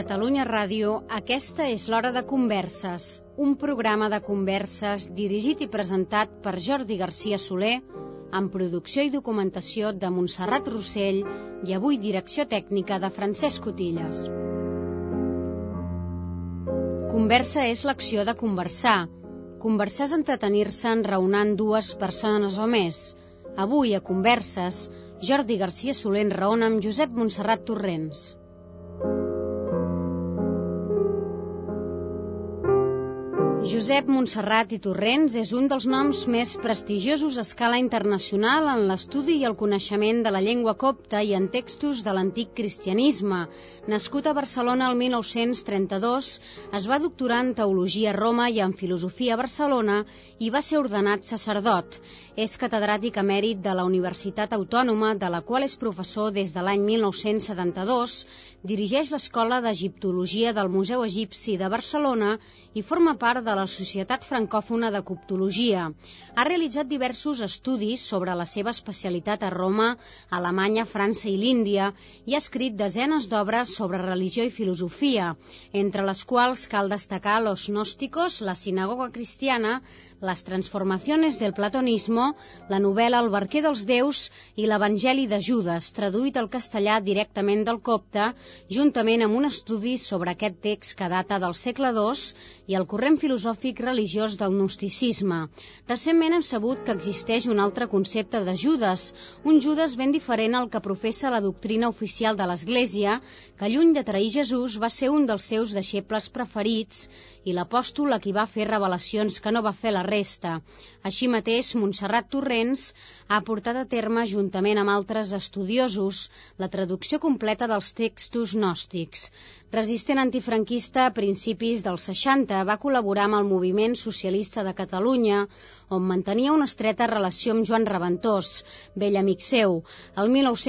Catalunya Ràdio, aquesta és l'Hora de Converses, un programa de converses dirigit i presentat per Jordi Garcia Soler, amb producció i documentació de Montserrat Rossell i avui direcció tècnica de Francesc Cotillas. Conversa és l'acció de conversar. Conversar és entretenir-se enraonant dues persones o més. Avui a Converses, Jordi Garcia Soler enraona amb Josep Montserrat Torrents. Josep Montserrat i Torrents és un dels noms més prestigiosos a escala internacional en l'estudi i el coneixement de la llengua copta i en textos de l'antic cristianisme. Nascut a Barcelona el 1932, es va doctorar en Teologia a Roma i en Filosofia a Barcelona i va ser ordenat sacerdot. És catedràtic emèrit de la Universitat Autònoma, de la qual és professor des de l'any 1972, dirigeix l'Escola d'Egiptologia del Museu Egipci de Barcelona i forma part de la Societat Francòfona de Coptologia. Ha realitzat diversos estudis sobre la seva especialitat a Roma, Alemanya, França i l'Índia i ha escrit desenes d'obres sobre religió i filosofia, entre les quals cal destacar Los Gnósticos, la sinagoga cristiana, Las transformaciones del platonismo, la novel·la El barquer dels déus i l'Evangeli de Judes, traduït al castellà directament del copte, juntament amb un estudi sobre aquest text que data del segle II i el corrent filosòfic religiós del gnosticisme. Recentment hem sabut que existeix un altre concepte de Judes, un Judes ben diferent al que professa la doctrina oficial de l'Església, que lluny de trair Jesús va ser un dels seus deixebles preferits i l'apòstol a qui va fer revelacions que no va fer la resta. Així mateix, Montserrat Torrents ha portat a terme, juntament amb altres estudiosos, la traducció completa dels textos gnòstics. Resistent antifranquista a principis dels 60, va col·laborar amb el Moviment Socialista de Catalunya, on mantenia una estreta relació amb Joan Raventós, vell amic seu. El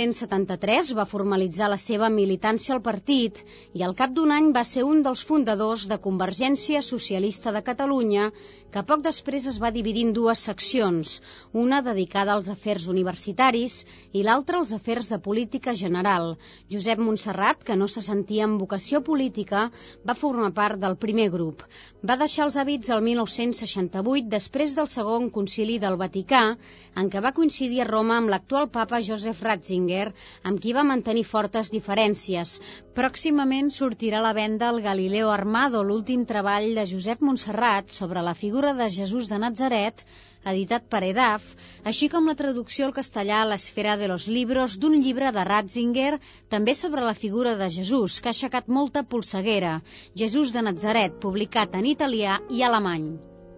1973 va formalitzar la seva militància al partit i al cap d'un any va ser un dels fundadors de Convergència Socialista de Catalunya, que poc després es va dividir en dues seccions, una dedicada als afers universitaris i l'altra als afers de política general. Josep Montserrat, que no se sentia amb vocació política, va formar part del primer grup. Va deixar els hàbits el 1968 després del Segon Concili del Vaticà, en què va coincidir a Roma amb l'actual papa Joseph Ratzinger, amb qui va mantenir fortes diferències. Pròximament sortirà a la venda el Galileo Armado, l'últim treball de Josep Montserrat sobre la figura de Jesús de Natzaret, editat per EDAF, així com la traducció al castellà a l'Esfera de los Libros d'un llibre de Ratzinger, també sobre la figura de Jesús, que ha aixecat molta polseguera, Jesús de Natzaret, publicat en italià i alemany.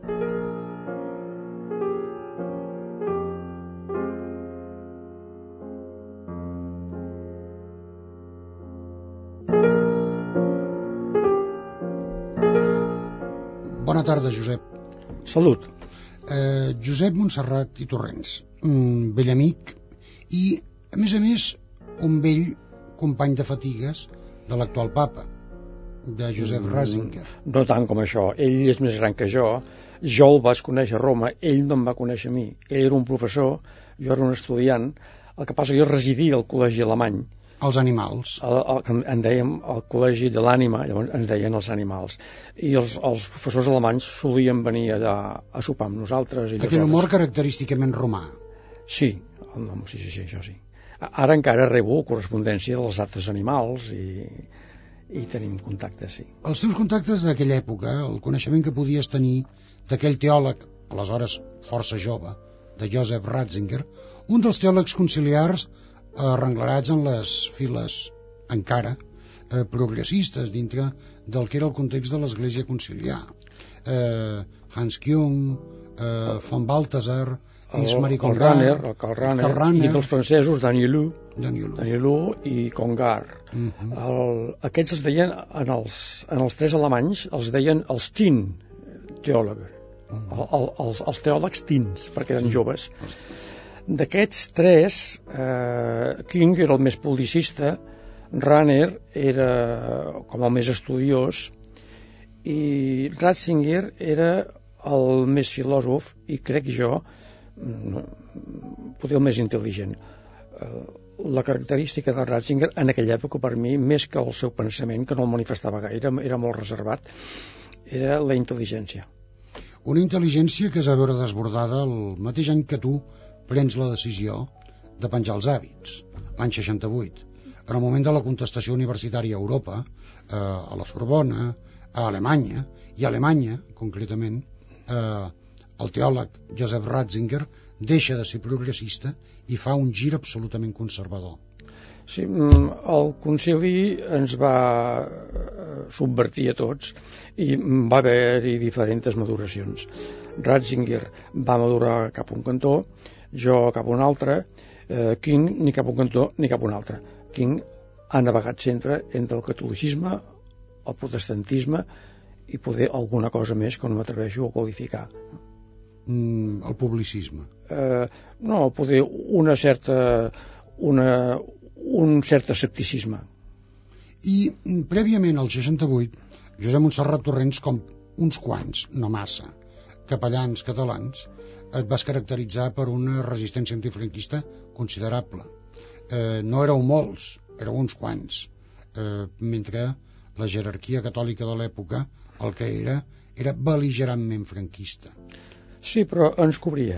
Bona tarda, Josep. Salut. Josep Montserrat i Torrents, un vell amic i, a més, un vell company de fatigues de l'actual papa, de Joseph Ratzinger. No tant com això. Ell és més gran que jo. Jo el vaig conèixer a Roma, ell no em va conèixer a mi. Ell era un professor, jo era un estudiant. El que passa que jo residia al col·legi alemany. Els animals. En dèiem el col·legi de l'ànima, llavors ens deien els animals. I els professors alemanys solien venir allà a sopar amb nosaltres. Aquell humor característicament romà. Sí, això sí. Ara encara rebo correspondència dels altres animals i tenim contactes, sí. Els teus contactes d'aquella època, el coneixement que podies tenir d'aquell teòleg, aleshores força jove, de Joseph Ratzinger, un dels teòlegs conciliars arrenglerats en les files encara progressistes dintre del que era el context de l'Església conciliar. Hans Küng, von Balthasar, Ismarie Congar, Karl Rahner, i dels francesos Danielou i Congar. Aquests es deien, en els tres alemanys, els deien els teen teòlegs, els teòlegs teens, perquè eren joves. D'aquests tres, King era el més publicista, Rahner era com el més estudiós i Ratzinger era el més filòsof i crec jo potser el més intel·ligent. la característica de Ratzinger en aquella època, per mi, més que el seu pensament, que no el manifestava gaire, era molt reservat, era la intel·ligència. Una intel·ligència que es va veure desbordada el mateix any que tu prens la decisió de penjar els hàbits, l'any 68, en el moment de la contestació universitària a Europa, a la Sorbona, a Alemanya, i a Alemanya, concretament, el teòleg Joseph Ratzinger deixa de ser progressista i fa un gir absolutament conservador. Sí, el concili ens va subvertir a tots i va haver-hi diferents maduracions. Ratzinger va madurar cap a un cantó, jo cap a un altre, King ni cap a un cantó ni cap a un altre. King ha navegat sempre entre el catolicisme, el protestantisme i poder alguna cosa més que no m'atreveixo a qualificar. El publicisme. No, poder un cert escepticisme. I prèviament al 68, Josep Montserrat Torrents, com uns quants, no massa, capellans catalans, et vas caracteritzar per una resistència antifranquista considerable. No éreu molts, éreu uns quants, mentre la jerarquia catòlica de l'època el que era bel·ligerantment franquista. Sí, però ens cobria,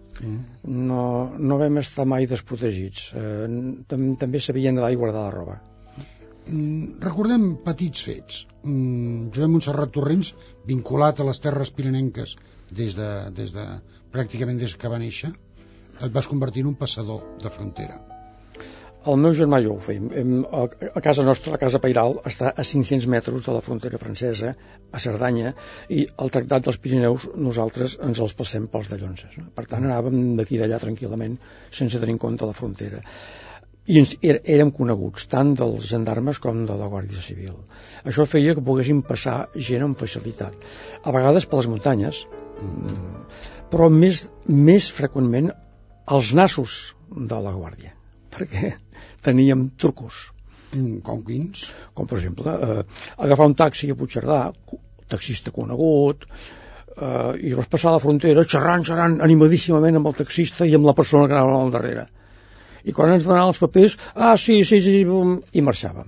No vam estar mai desprotegits. També sabien nedar i guardar la roba. Recordem petits fets. Josep Montserrat Torrents, vinculat a les terres pirinenques pràcticament des que va néixer, et vas convertir en un passador de frontera. El meu germà i jo ho fèiem. A casa nostra, la casa Pairal, està a 500 metres de la frontera francesa, a Cerdanya, i el Tractat dels Pirineus nosaltres ens els passem pels dallonses. Per tant, anàvem d'aquí d'allà tranquil·lament, sense tenir en compte la frontera. I érem coneguts, tant dels gendarmes com de la Guàrdia Civil. Això feia que poguéssim passar gent amb facilitat. A vegades per les muntanyes, però més freqüentment als nassos de la Guàrdia, perquè teníem trucos. Com quins? Com, per exemple, agafar un taxi a Puigcerdà, taxista conegut, i vas passar la frontera xerrant animadíssimament amb el taxista i amb la persona que anava al darrere. I quan ens donaven els papers, sí, i marxàvem.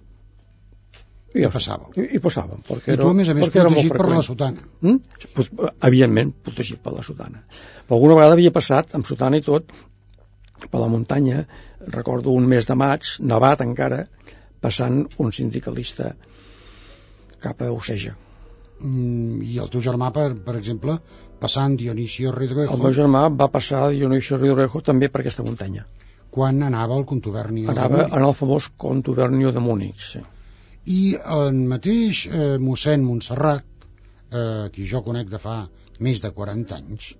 I passàvem. I passàvem. I tu, a més, protegit per la sotana. Evidentment, protegit per la sotana. Però alguna vegada havia passat, amb sotana i tot, per la muntanya, recordo un mes de maig, nevat encara, passant un sindicalista cap a Oceja. I el teu germà, per exemple, passant Dionisio Ridruejo. El meu germà va passar Dionisio Ridruejo també per aquesta muntanya. Quan anava al contubernio de Múnich. Anava en el famós contubernio de Múnich, sí. I el mateix mossèn Montserrat, qui jo conec de fa més de 40 anys.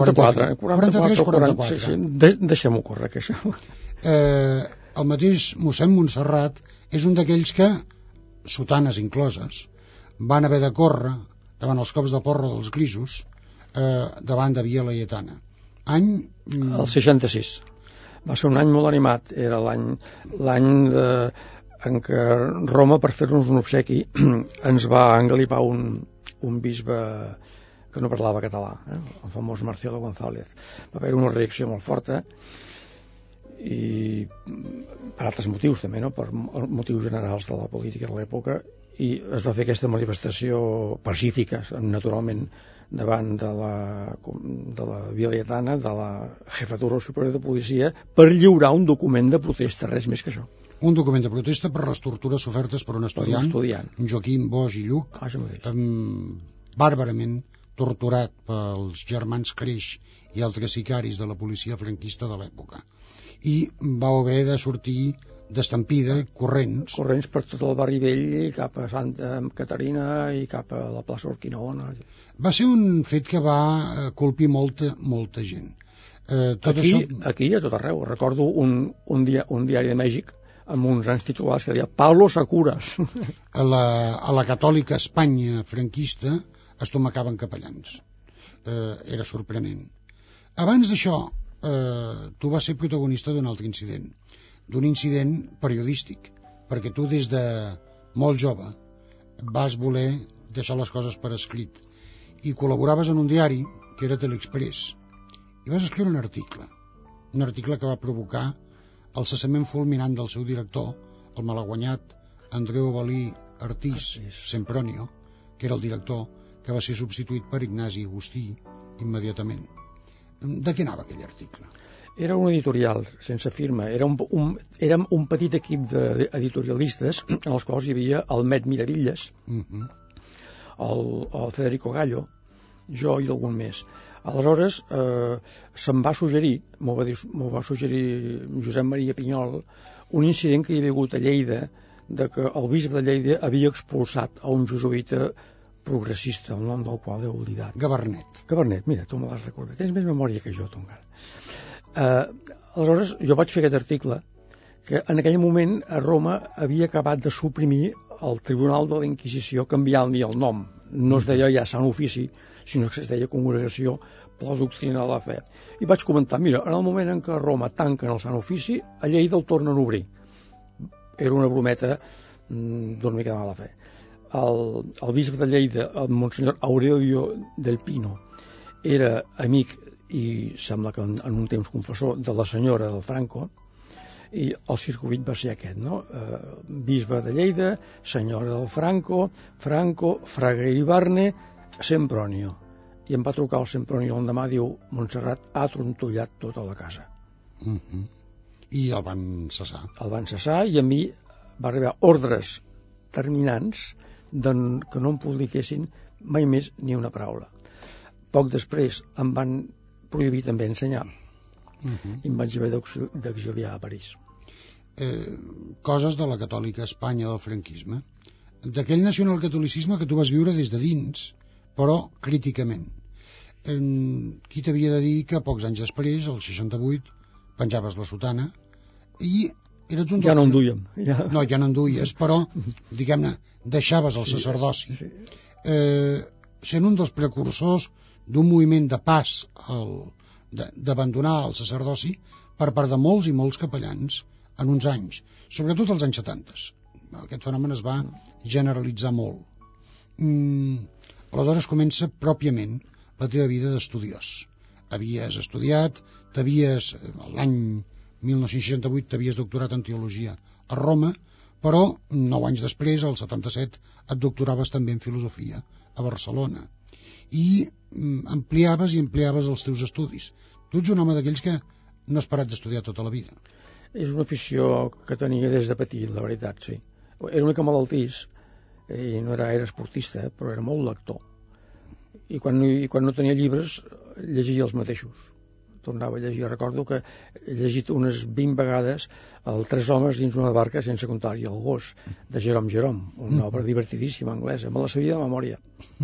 44. Sí, deixem-ho córrer, que això. El mateix mossèn Montserrat és un d'aquells que, sotanes incloses, van haver de córrer davant els cops de porra dels grisos davant de Via Laietana. El 66. Va ser un any molt animat. Era l'any en què Roma, per fer-nos un obsequi, ens va engalipar un bisbe que no parlava català, el famós Marcelo González. Va haver una reacció molt forta i per altres motius també, per motius generals de la política de l'època, i es va fer aquesta manifestació pacífica, naturalment, davant de la Via Laietana, de la Jefatura Superior de Policia, per lliurar un document de protesta, res més que això. Un document de protesta per les tortures sofertes per un estudiant, Joaquim Bosch i Lluc, bàrbarament torturat pels germans Creix i altres sicaris de la policia franquista de l'època. I va haver de sortir d'estampida, corrents per tot el barri vell, cap a Santa Caterina i cap a la plaça Urquinaona. Va ser un fet que va colpir molta gent. Aquí a tot arreu. Recordo un diari de Mèxic amb uns grans titulars que deia Pablo Sacuras. A la catòlica Espanya franquista es tomacaven capellans. Era sorprenent. Abans d'això, tu vas ser protagonista d'un altre incident, d'un incident periodístic, perquè tu des de molt jove vas voler deixar les coses per escrit i col·laboraves en un diari que era Telexpress i vas escriure un article que va provocar el cessament fulminant del seu director, el malaguanyat Andreu Valí Artís Sempronio, que era el director, que va ser substituït per Ignasi Agustí immediatament. De què anava aquell article? Era un editorial sense firma, érem un petit equip d'editorialistes en els quals hi havia el Met Miravilles, el Federico Gallo, jo i algun més. Aleshores se'm va suggerir, m'ho va suggerir Josep Maria Pinyol, un incident que hi havia hagut a Lleida, de que el bisbe de Lleida havia expulsat a un jesuïta progressista, el nom del qual he oblidat. Gabarnet, mira, tu me l'has recordat, tens més memòria que jo, tu encara. Aleshores jo vaig fer aquest article que en aquell moment a Roma havia acabat de suprimir el Tribunal de la Inquisició canviant-li el nom. No es deia ja Sant Ofici, sinó que es deia Congregació per la Doctrina de la Fe. I vaig comentar, mira, en el moment en què a Roma tanquen el Sant Ofici, a Lleida el tornen a obrir. Era una brometa d'una mica de mala fe. El bisbe de Lleida, el monsenyor Aurelio del Pino, era amic i sembla que en un temps confessor de la senyora del Franco, i el circuit va ser aquest, no? Bisbe de Lleida, senyora del Franco, Fraga Iribarne, Sempronio. I em va trucar el Sempronio l'endemà, diu, Montserrat ha trontollat tota la casa. I el van cessar. El van cessar i a mi va arribar ordres terminants que no em publiquessin mai més ni una paraula. Poc després em van prohibir també ensenyar i em vaig haver d'exiliar a París. Coses de la catòlica Espanya del franquisme, d'aquell nacionalcatolicisme que tu vas viure des de dins, però críticament. Qui t'havia de dir que pocs anys després, el 68, penjaves la sotana i eres un dels... Ja no en duíem. No, ja no en duies, però, diguem-ne, deixaves el sacerdoci. Sent un dels precursors d'un moviment de pas d'abandonar el sacerdoci per part de molts i molts capellans en uns anys, sobretot als anys 70. Aquest fenomen es va generalitzar molt. Aleshores comença pròpiament la teva vida d'estudiós. Havies estudiat, l'any 1968 t'havies doctorat en teologia a Roma, però 9 anys després, al 77, et doctoraves també en filosofia a Barcelona. I ampliaves els teus estudis. Tu ets un home d'aquells que no has parat d'estudiar tota la vida. És una afició que tenia des de petit, la veritat, sí. Era una mica malaltís, i no era esportista, però era molt lector. I quan no tenia llibres, llegia els mateixos. Tornava a llegir. Recordo que he llegit unes 20 vegades el Tres homes dins una barca sense comptar-hi el gos, de Jerome, una obra divertidíssima anglesa. Me la sabia de memòria.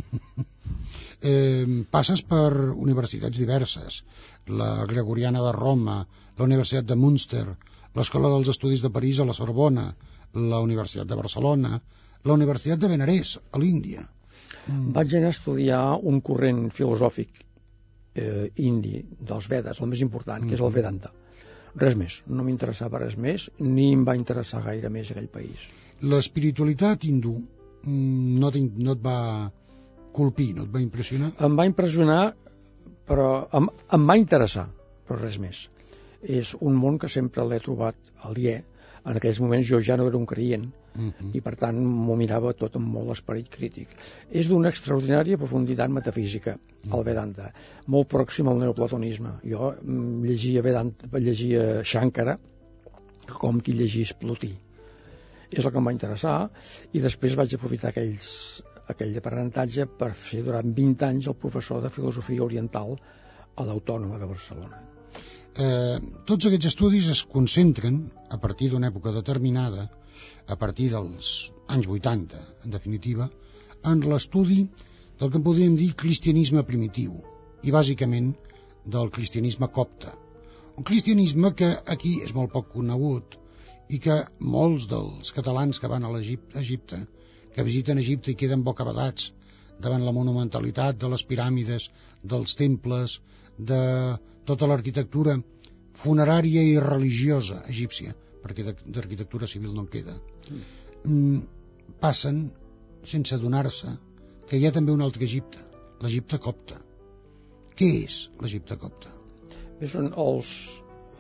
Passes per universitats diverses, la Gregoriana de Roma, la Universitat de Münster, l'Escola dels Estudis de París a la Sorbona, la Universitat de Barcelona, la Universitat de Benarés, a l'Índia. Vaig anar a estudiar un corrent filosòfic indi dels Vedes, el més important, que és el Vedanta. Res més, no m'interessava res més, ni em va interessar gaire més aquell país. L'espiritualitat hindú no et va colpir, no et va impressionar? Em va impressionar, però em va interessar, però res més. És un món que sempre l'he trobat aliè. En aquells moments jo ja no era un creient i per tant m'ho mirava tot amb molt esperit crític. És d'una extraordinària profunditat metafísica, el Vedanta, molt pròxim al neoplatonisme. Jo llegia Shankara com qui llegís Plotí. És el que em va interessar i després vaig aprofitar aquell aprenentatge per fer durant 20 anys el professor de filosofia oriental a l'Autònoma de Barcelona. Tots aquests estudis es concentren a partir d'una època determinada, a partir dels anys 80 en definitiva, en l'estudi del que en podríem dir cristianisme primitiu i bàsicament del cristianisme copte, un cristianisme que aquí és molt poc conegut i que molts dels catalans que van a Egipte, que visiten Egipte i queden bocabadats davant la monumentalitat de les piràmides, dels temples, de tota l'arquitectura funerària i religiosa egípcia, perquè d'arquitectura civil no en queda, passen sense adonar-se que hi ha també un altre Egipte, l'Egipte copte. Què és l'Egipte copte? Són els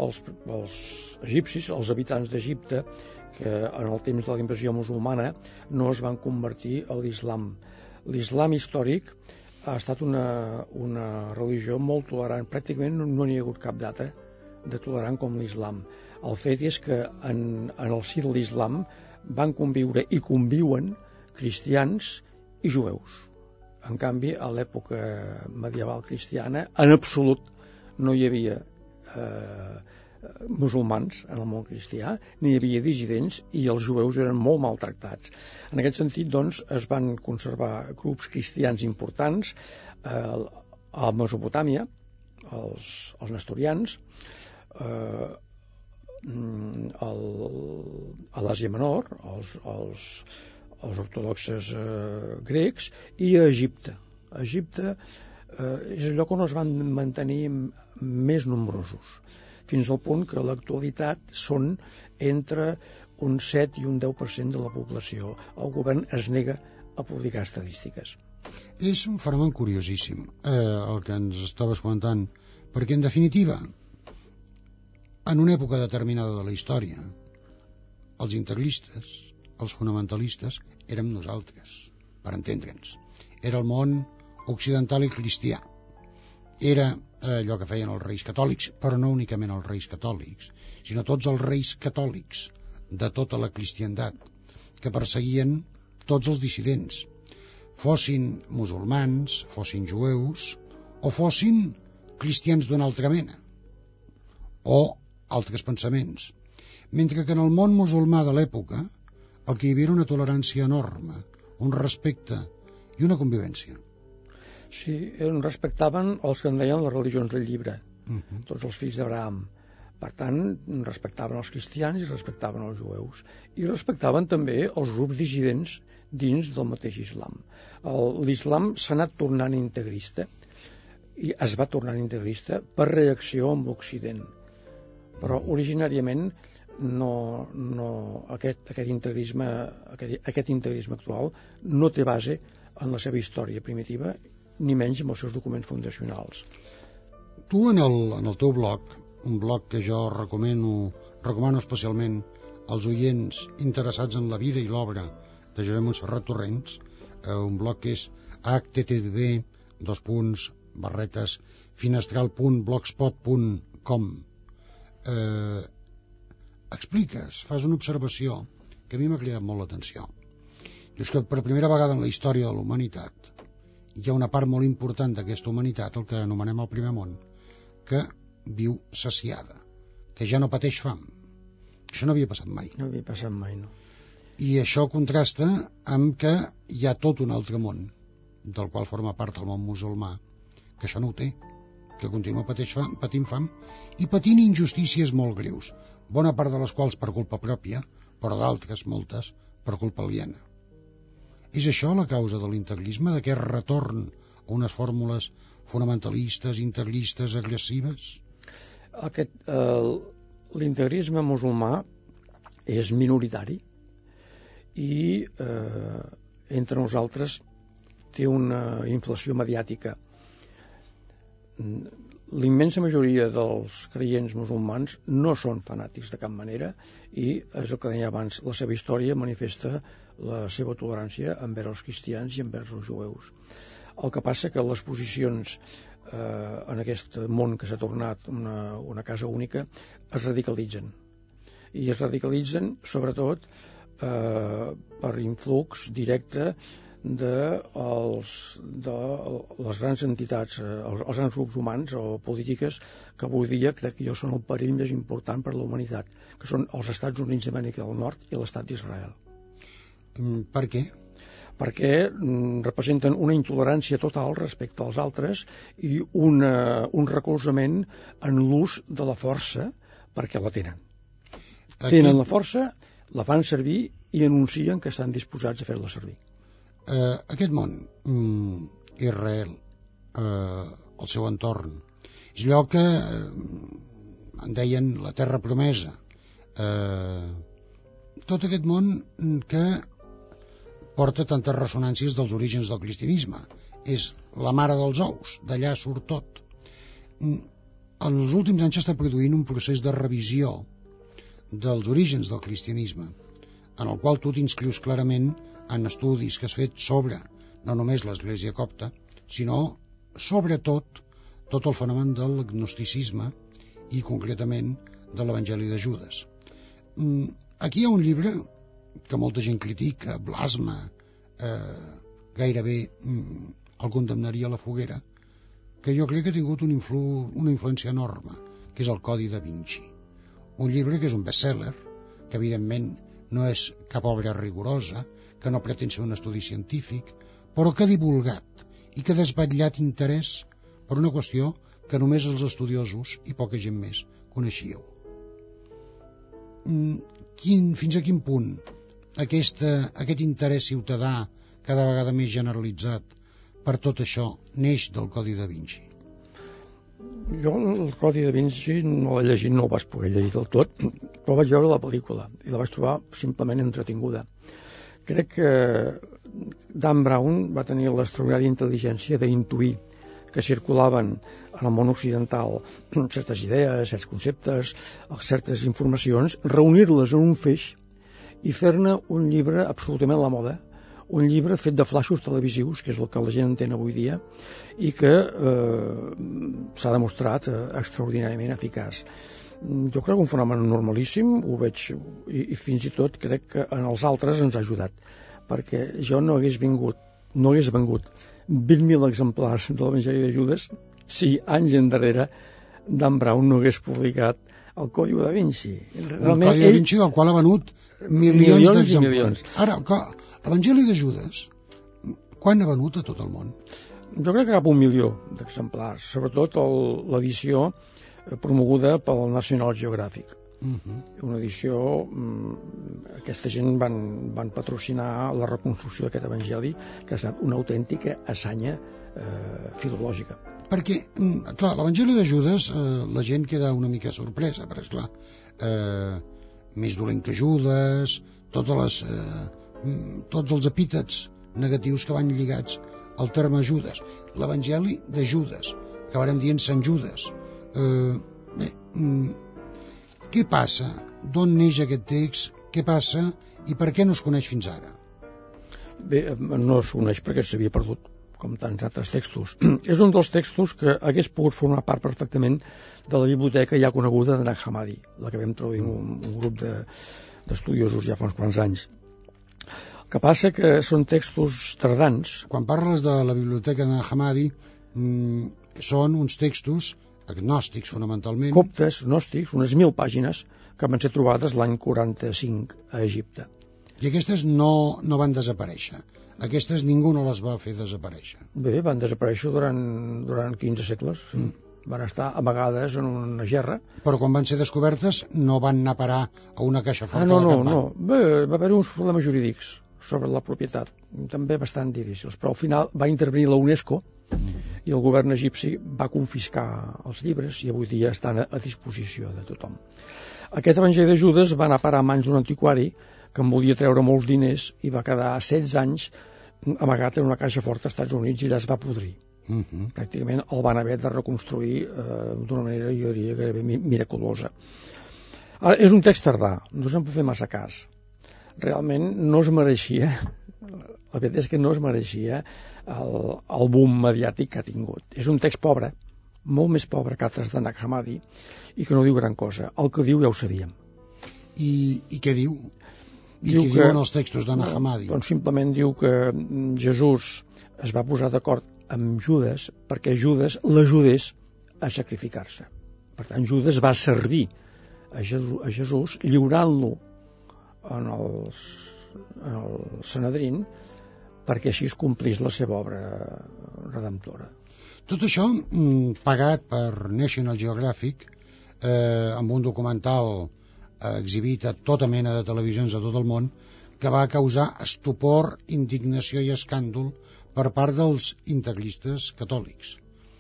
els egipcis, els habitants d'Egipte, que en el temps de la invasió musulmana no es van convertir a l'islam. L'islam històric ha estat una religió molt tolerant. Pràcticament no n'hi ha hagut cap data de tolerant com l'islam. El fet és que en el si de l'islam van conviure i conviuen cristians i jueus. En canvi, a l'època medieval cristiana, en absolut no hi havia musulmans en el món cristià, ni hi havia dissidents i els jueus eren molt maltractats. En aquest sentit, doncs, es van conservar grups cristians importants a Mesopotàmia, els nestorians, a l'Àsia Menor, els ortodoxes grecs, i a Egipte. A Egipte és el lloc on es van mantenir més nombrosos, fins al punt que a l'actualitat són entre un 7 i un 10% de la població. El govern es nega a publicar estadístiques. És un fenomen curiosíssim, el que ens estaves comentant, perquè en definitiva, en una època determinada de la història, els integristes, els fonamentalistes, érem nosaltres, per entendre'ns. Era el món occidental i cristià. Era allò que feien els reis catòlics, però no únicament els reis catòlics, sinó tots els reis catòlics de tota la cristiandat, que perseguien tots els dissidents, fossin musulmans, fossin jueus, o fossin cristians d'una altra mena, o altres pensaments. Mentre que en el món musulmà de l'època el que hi havia era una tolerància enorme, un respecte i una convivència. Sí, respectaven els que en deien les religions del llibre, tots els fills d'Abraham. Per tant, respectaven els cristians i respectaven els jueus. I respectaven també els grups dissidents dins del mateix islam. L'islam s'ha anat tornant integrista, i es va tornar integrista per reacció amb l'Occident. Però originàriament aquest integrisme actual no té base en la seva història primitiva, ni menys amb els seus documents fundacionals. Tu en el teu blog, un blog que jo recomano especialment als oients interessats en la vida i l'obra de Josep Montserrat Torrents, un blog que és http://finestral.blogspot.com, fas una observació que a mi m'ha cridat molt l'atenció. Dius que per primera vegada en la història de la humanitat hi ha una part molt important d'aquesta humanitat, el que anomenem el primer món, que viu saciada, que ja no pateix fam. Això no havia passat mai. No havia passat mai, no. I això contrasta amb que hi ha tot un altre món, del qual forma part el món musulmà, que això no ho té, que continua patint fam i patint injustícies molt greus, bona part de les quals per culpa pròpia, però d'altres, moltes, per culpa aliena. És això la causa de l'integrisme, d'aquest retorn a unes fórmules fonamentalistes, integristes, agressives? L'integrisme musulmà és minoritari i entre nosaltres té una inflació mediàtica. L'immensa majoria dels creients musulmans no són fanàtics de cap manera i, és el que deia abans, la seva història manifesta la seva tolerància envers els cristians i envers els jueus. El que passa que les posicions en aquest món que s'ha tornat una casa única es radicalitzen. I es radicalitzen sobretot per influx directe de les grans entitats, els grans grups humans o polítiques que avui dia crec que són el perill més important per a la humanitat, que són els Estats Units d'Amèrica del Nord i l'Estat d'Israel. Per què? Perquè representen una intolerància total respecte als altres i un recolzament en l'ús de la força perquè la tenen. Tenen la força, la fan servir i anuncien que estan disposats a fer-la servir. Aquest món, Israel, el seu entorn, és allò que en deien la terra promesa. Tot aquest món que porta tantes ressonàncies dels orígens del cristianisme. És la mare dels ous, d'allà surt tot. en els últims anys s'està produint un procés de revisió dels orígens del cristianisme, en el qual tu t'inscrius clarament en estudis que has fet sobre no només l'Església copta, sinó sobretot tot el fenomen del gnosticisme i concretament de l'Evangeli de Judes. Aquí hi ha un llibre que molta gent critica, blasma, gairebé el condemnaria a la foguera, que jo crec que ha tingut una influència enorme, que és el Codi da Vinci. Un llibre que és un best-seller, que evidentment no és cap obra rigorosa, que no pretén ser un estudi científic, però que ha divulgat i que ha desvetllat interès per una qüestió que només els estudiosos i poca gent més coneixíeu. Fins a quin punt aquest interès ciutadà cada vegada més generalitzat per tot això neix del Codi da Vinci? Jo el Codi da Vinci no l'he llegit, no el vaig poder llegir del tot, però vaig veure la pel·lícula i la vaig trobar simplement entretinguda. Crec que Dan Brown va tenir l'extraordinària intel·ligència d'intuir que circulaven en el món occidental certes idees, certs conceptes, certes informacions, reunir-les en un feix i fer-ne un llibre absolutament a la moda, un llibre fet de flaixos televisius, que és el que la gent entén avui dia, i que s'ha demostrat extraordinàriament eficaç. Jo crec que un fenomen normalíssim, ho veig, i fins i tot crec que en els altres ens ha ajudat, perquè jo no hagués vengut 20.000 exemplars de l'Evangeli de Judes si anys endarrere Dan Brown no hagués publicat el Codi da Vinci. Realment, el Codi da Vinci del qual ha venut milions d'exemplars. Ara, l'Evangeli de Judes, quan ha venut a tot el món? Jo crec que cap 1 milió d'exemplars, sobretot l'edició promoguda pel National Geographic. Una edició, aquesta gent van patrocinar la reconstrucció d'aquest evangeli, que ha estat una autèntica assanya filològica. Perquè, clar, l'Evangeli de Judes la gent queda una mica sorpresa, perquè, clar, més dolent que Judes, tots els epítets negatius que van lligats al terme Judes. L'Evangeli de Judes, acabarem dient Sant Judes. Què passa? D'on neix aquest text? Què passa? I per què no es coneix fins ara? Bé, no es coneix perquè s'havia perdut, com tants altres textos. És un dels textos que hagués pogut formar part perfectament de la biblioteca ja coneguda de Nag Hammadi, la que vam trobar un grup d'estudiosos ja fa uns quants anys. El que passa que són textos tardans. Quan parles de la biblioteca de Nag Hammadi, són uns textos agnòstics, fonamentalment. Coptes, gnòstics, unes 1.000 pàgines que van ser trobades l'any 45 a Egipte. I aquestes no van desaparèixer. Aquestes ningú no les va fer desaparèixer. Bé, van desaparèixer durant 15 segles. Van estar amagades en una gerra. Però quan van ser descobertes no van anar a parar a una caixa forta de cap banc. No. Bé, va haver uns problemes jurídics sobre la propietat, també bastant difícils, però al final va intervenir la UNESCO i el govern egipci va confiscar els llibres i avui dia estan a disposició de tothom. Aquest Evangeli de Judes va anar a parar a mans d'un antiquari que en volia treure molts diners i va quedar 16 anys amagat en una caixa forta als Estats Units i allà es va podrir. Pràcticament el van haver de reconstruir d'una manera, jo diria, gairebé miraculosa. Ara, és un text tardà, no se'n pot fer massa cas. Realment no es mereixia, la veritat és que no es mereixia el boom mediàtic que ha tingut. És un text pobre, molt més pobre que altres de Nag Hammadi, i que no diu gran cosa. El que diu ja ho sabíem. I què diu? I què diuen els textos de Nag Hammadi? Doncs simplement diu que Jesús es va posar d'acord amb Judes perquè Judes l'ajudés a sacrificar-se. Per tant, Judes va servir a Jesús lliurant-lo en el Sanedrín perquè així es complís la seva obra redemptora. Tot això pagat per National Geographic amb un documental exhibit a tota mena de televisions de tot el món que va causar estupor, indignació i escàndol per part dels integristes catòlics.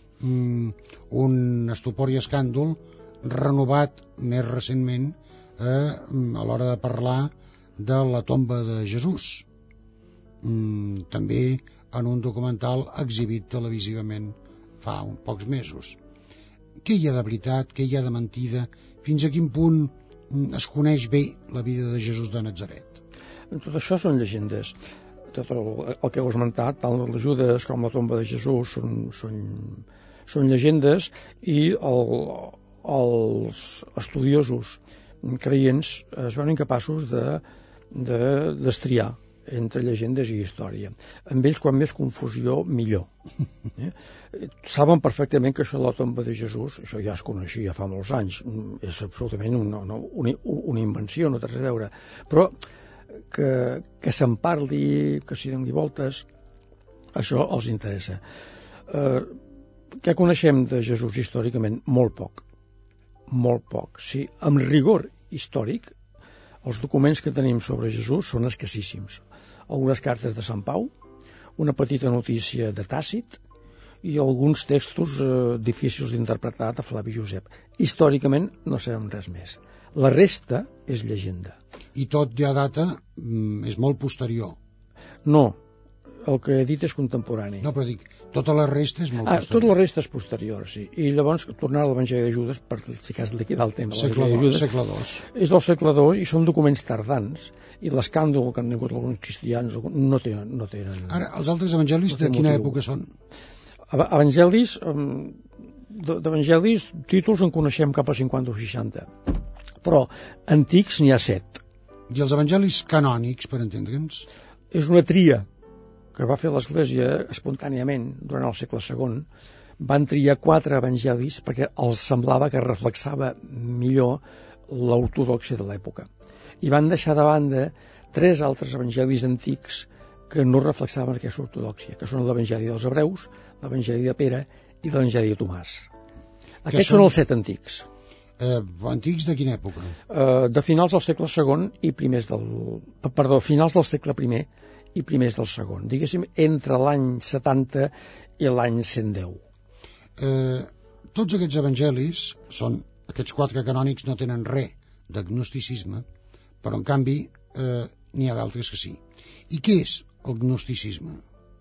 Un estupor i escàndol renovat més recentment a l'hora de parlar de la tomba de Jesús, també en un documental exhibit televisivament fa uns pocs mesos. què hi ha de veritat, què hi ha de mentida, fins a quin punt es coneix bé la vida de Jesús de Natzaret? Tot això són llegendes. Tot el que heu esmentat, tant les Judes com la tomba de Jesús, són llegendes, i els estudiosos creients es veuen incapaços de destriar entre llegendes i història. Amb ells, quan més confusió, millor. Saben perfectament que això de la tomba de Jesús, això ja es coneixia fa molts anys, és absolutament una invenció, no té res a veure, però que se'n parli, que s'hi doni voltes, això els interessa. Què coneixem de Jesús històricament? Molt poc. Molt poc. Sí, amb rigor històric, els documents que tenim sobre Jesús són escassíssims. Algunes cartes de Sant Pau, una petita notícia de Tàcit i alguns textos difícils d'interpretar de Flavi Josep. Històricament no sabem res més. La resta és llegenda. I tot ja data, és molt posterior. No, el que he dit és contemporani. No, però dic, tota la resta és molt posterior. Tota la resta és posterior, sí. I llavors, tornar a l'Evangeli de Judes, per si cas liquidar el tema. Segle II. És del segle II i són documents tardans. I l'escàndol que han tingut alguns cristians no tenen... Ara, els altres evangelis de quina època són? Evangelis, d'evangelis, títols en coneixem cap a 50 o 60. Però antics n'hi ha 7. I els evangelis canònics, per entendre'ns? És una tria que va fer l'Església espontàniament durant el segle II. Van triar 4 evangelis perquè els semblava que reflexava millor l'ortodòxia de l'època. I van deixar de banda 3 altres evangelis antics que no reflexaven aquesta ortodòxia, que són l'Evangeli dels Hebreus, l'Evangeli de Pere i l'Evangeli de Tomàs. Aquests són els 7 antics. Antics de quina època? De finals del segle II i finals del segle I i primers del segon. Diguéssim, entre l'any 70 i l'any 110. Tots aquests evangelis són, aquests 4 canònics no tenen res d'agnosticisme, però en canvi n'hi ha d'altres que sí. I què és el gnosticisme?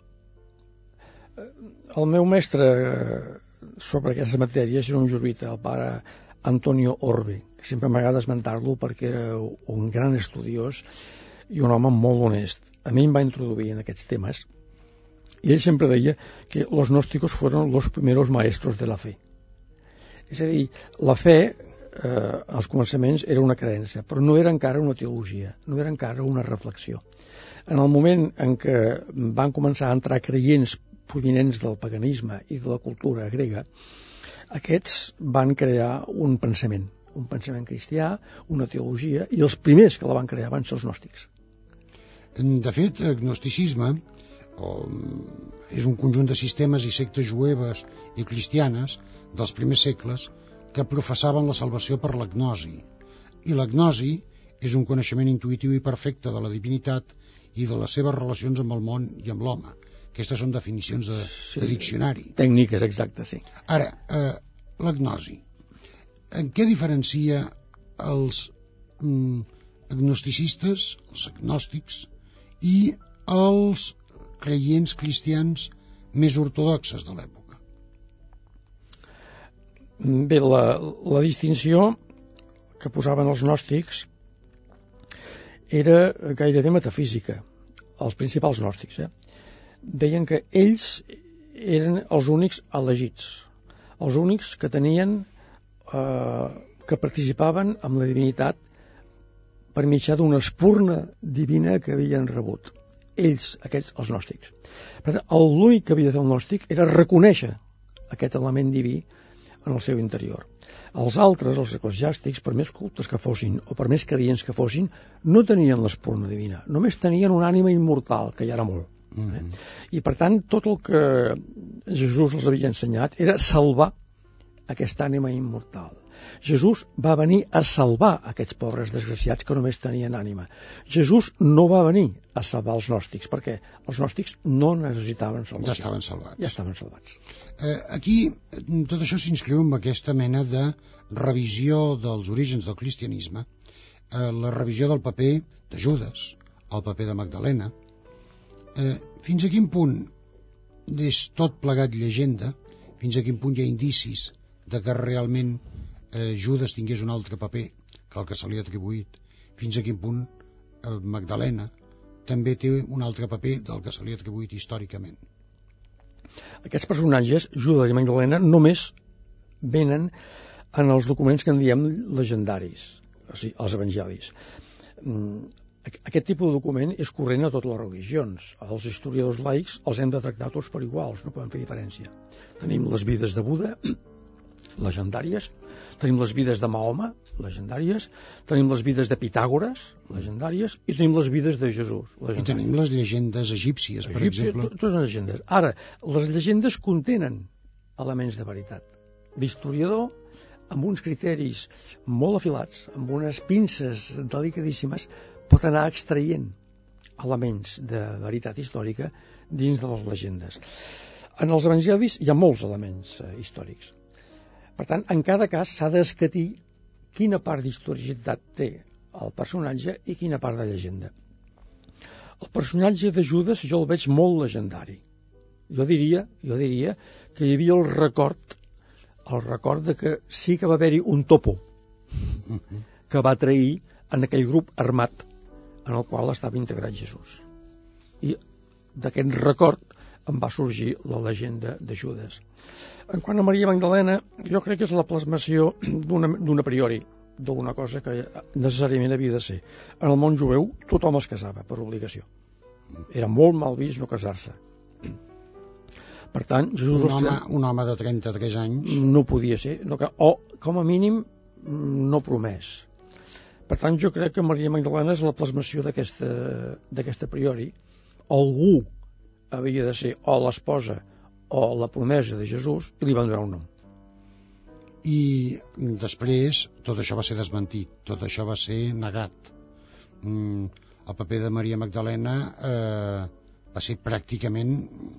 El meu mestre sobre aquesta matèria és un jesuïta, el pare Antonio Orbe, que sempre m'agrada esmentar-lo perquè era un gran estudiós i un home molt honest. A mi em va introduir en aquests temes i ell sempre deia que los gnósticos fueron los primeros maestros de la fe. És a dir, la fe als començaments era una creença, però no era encara una teologia, no era encara una reflexió. En el moment en què van començar a entrar creients provinents del paganisme i de la cultura grega, aquests van crear un pensament cristià, una teologia, i els primers que la van crear van ser els gnòstics. De fet, el gnosticisme és un conjunt de sistemes i sectes jueves i cristianes dels primers segles que professaven la salvació per la gnosi. I la gnosi és un coneixement intuïtiu i perfecte de la divinitat i de les seves relacions amb el món i amb l'home. Aquestes són definicions de diccionari. Tècniques, exacte, sí. Ara, la gnosi. En què diferencia els agnosticistes, els agnòstics, i els creients cristians més ortodoxes de l'època? Bé, la distinció que posaven els gnòstics era gairebé metafísica, els principals gnòstics. Deien que ells eren els únics elegits, els únics que tenien, que participaven amb la divinitat per mitjà d'una espurna divina que havien rebut. Ells, aquests, els gnòstics. Per tant, l'únic que havia de fer el gnòstic era reconèixer aquest element diví en el seu interior. Els altres, els eclesiàstics, per més cultes que fossin o per més creients que fossin, no tenien l'espurna divina, només tenien una ànima immortal, que ja era molt. I per tant, tot el que Jesús els havia ensenyat era salvar aquesta ànima immortal. Jesús va venir a salvar aquests pobres desgraciats que només tenien ànima. Jesús no va venir a salvar els gnòstics, perquè els gnòstics no necessitaven salvació. Ja estaven salvats. Aquí tot això s'inscriu en aquesta mena de revisió dels orígens del cristianisme, la revisió del paper de Judes, el paper de Magdalena. Fins a quin punt és tot plegat llegenda, fins a quin punt hi ha indicis de que realment Judes tingués un altre paper que el que se li ha atribuït, fins a quin punt Magdalena també té un altre paper del que se li ha atribuït històricament. Aquests personatges, Judes i Magdalena, només venen en els documents que en diem legendaris, o sigui, els evangelis. Aquest tipus de document és corrent a totes les religions. Els historiadors laics els hem de tractar tots per iguals, no podem fer diferència. Tenim les vides de Buda, legendàries, tenim les vides de Mahoma, legendàries, tenim les vides de Pitàgores, legendàries, i tenim les vides de Jesús, legendàries. I tenim les llegendes egípcies, per exemple. Totes les llegendes. Ara, les llegendes contenen elements de veritat. L'historiador, amb uns criteris molt afilats, amb unes pinces delicadíssimes, pot anar extraient elements de veritat històrica dins de les llegendes. En els evangelis hi ha molts elements històrics. Per tant, en cada cas s'ha d'escatir quina part d'historicitat té el personatge i quina part de llegenda. El personatge de Judes jo el veig molt legendari. Jo diria que hi havia el record de que sí que va haver-hi un topo que va trair en aquell grup armat en el qual estava integrat Jesús. I d'aquest record en va sorgir la llegenda de Judes. En quant a Maria Magdalena, jo crec que és la plasmació d'un a priori, d'una cosa que necessàriament havia de ser. En el món jueu tothom es casava per obligació. Era molt mal vist no casar-se. Per tant, Jesús un home de 33 anys no podia ser, o com a mínim no promès. Per tant, jo crec que Maria Magdalena és la plasmació d'aquesta a priori. Algú havia de ser o l'esposa o la promesa de Jesús i li van donar un nom. I després tot això va ser desmentit, tot això va ser negat. El paper de Maria Magdalena va ser pràcticament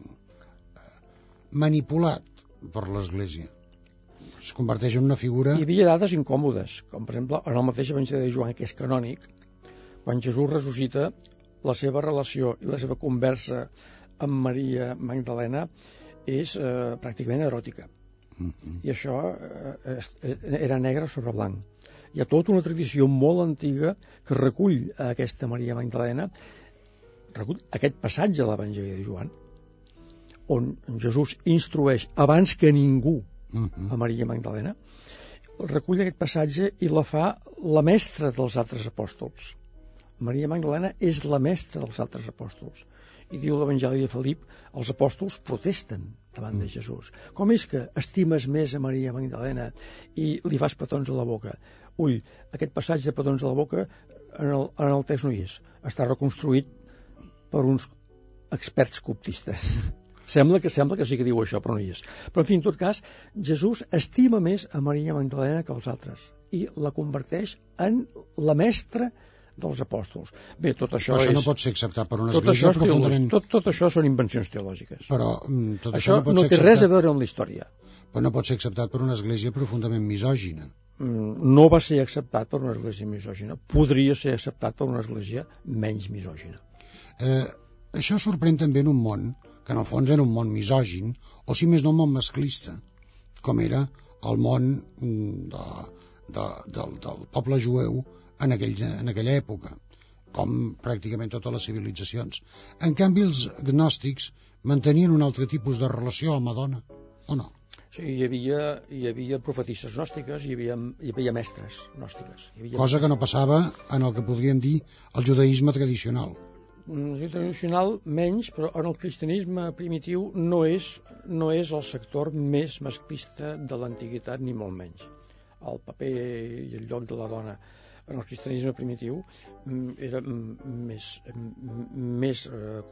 manipulat per l'Església. Es converteix en una figura... Hi havia dades incòmodes, com per exemple en el mateix Evangeli de Joan, que és canònic, quan Jesús ressuscita, la seva relació i la seva conversa amb Maria Magdalena és pràcticament eròtica. I això era negre sobre blanc. Hi ha tota una tradició molt antiga que recull aquesta Maria Magdalena, recull aquest passatge de l'Evangeli de Joan, on Jesús instrueix abans que ningú a Maria Magdalena, recull aquest passatge i la fa la mestra dels altres apòstols. Maria Magdalena és la mestra dels altres apòstols. I diu l'Evangeli de Felip, els apòstols protesten davant de Jesús. Com és que estimes més a Maria Magdalena i li fas petons a la boca? Ull, aquest passatge de petons a la boca en el text no hi és. Està reconstruït per uns experts coptistes. Sembla que sí que diu això, però no hi és. Però, en fi, en tot cas, Jesús estima més a Maria Magdalena que els altres i la converteix en la mestra dels apòstols. Bé, tot això no pot ser acceptat per una església profundament... Tot això són invencions teològiques. Però tot això no té res a veure amb la història. Però no pot ser acceptat per una església profundament misògina. No va ser acceptat per una església misògina. Podria ser acceptat per una església menys misògina. Això sorprèn també en un món que en el fons era un món misògin, o si més no un món masclista, com era el món del poble jueu en aquella època, com pràcticament totes les civilitzacions. En canvi, els gnòstics mantenien un altre tipus de relació home-dona, o no? Sí, hi havia profetisses gnòstiques, hi havia mestres gnòstiques. Cosa que no passava en el que podríem dir el judaïsme tradicional. El tradicional menys, però en el cristianisme primitiu no és el sector més masclista de l'antiguitat, ni molt menys. El paper i el lloc de la dona en el cristianisme primitiu era més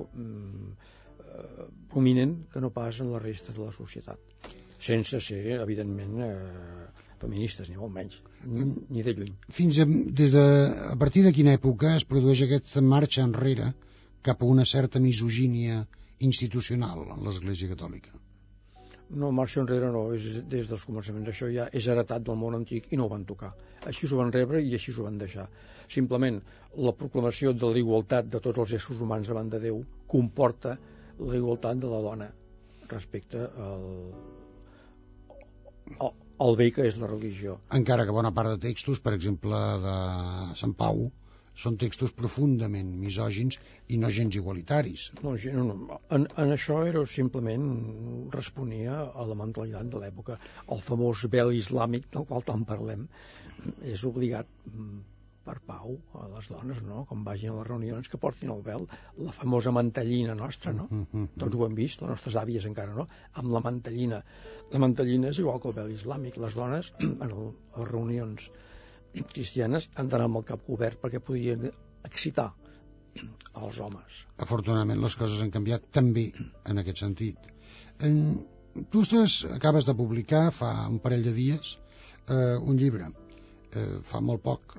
prominent que no pas en la resta de la societat, sense ser, evidentment, feministes, ni molt menys, ni de lluny. A partir de quina època es produeix aquesta marxa enrere cap a una certa misogínia institucional en l'Església Catòlica? No, marxa enrere no, és des dels començaments. Això ja és heretat del món antic i no ho van tocar. Així s'ho van rebre i així s'ho van deixar. Simplement, la proclamació de la igualtat de tots els éssers humans davant de Déu comporta la igualtat de la dona respecte el bé que és la religió. Encara que bona part de textos, per exemple, de Sant Pau, són textos profundament misògins i no gens igualitaris. No, en això era simplement responia a la mentalitat de l'època. El famós vel islàmic, del qual tant parlem, és obligat per Pau a les dones, no? Com vagin a les reunions, que portin el vel, la famosa mantellina nostra, no? Tots ho hem vist, les nostres àvies encara no, amb la mantellina. La mantellina és igual que el vel islàmic. Les dones, en les reunions cristianes, han d'anar amb el cap cobert perquè podien excitar els homes. Afortunadament les coses han canviat també en aquest sentit. Tu acabes de publicar fa un parell de dies un llibre, fa molt poc,